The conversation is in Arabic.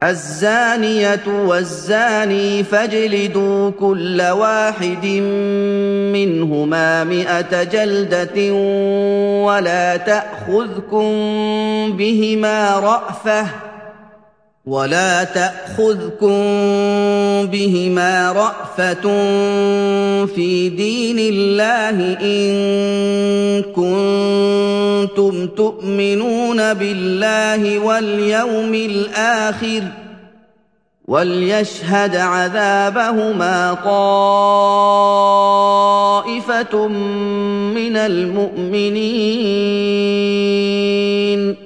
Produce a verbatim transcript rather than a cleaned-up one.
الزانية والزاني فاجلدوا كل واحد منهما مئة جلدة ولا تأخذكم بهما رأفة ولا تأخذكم بهما رأفة في دين الله إن كنتم تؤمنون بالله واليوم الآخر وليشهد عذابهما طائفة من المؤمنين